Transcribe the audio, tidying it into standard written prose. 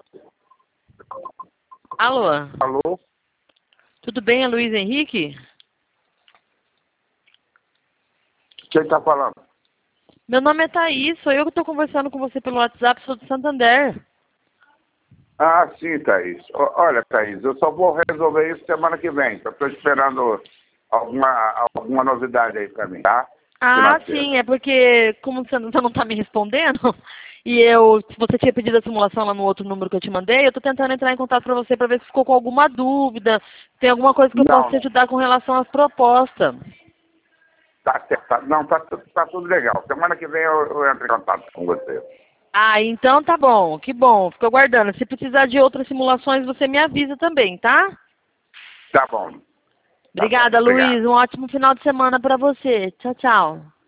Alô? Alô? Tudo bem, é Luiz Henrique? Quem está falando? Meu nome é Thaís, sou eu que estou conversando com você pelo WhatsApp, sou de Santander. Ah, sim, Thaís. Olha, Thaís, eu só vou resolver isso semana que vem. Eu estou esperando alguma novidade aí para mim, tá? Ah, Financeira. sim, é porque como você não está me respondendo, se você tinha pedido a simulação lá no outro número que eu te mandei, eu estou tentando entrar em contato para você para ver se ficou com alguma dúvida, tem alguma coisa que eu possa Não, te ajudar com relação às propostas. tá certo. Não, tá tudo legal. Semana que vem eu entro em contato com você. Ah, então tá bom, que bom, fico aguardando. Se precisar de outras simulações, você me avisa também, tá? Tá bom. Tá bom. Obrigada, Obrigado. Luiz, um ótimo final de semana para você. Tchau, tchau.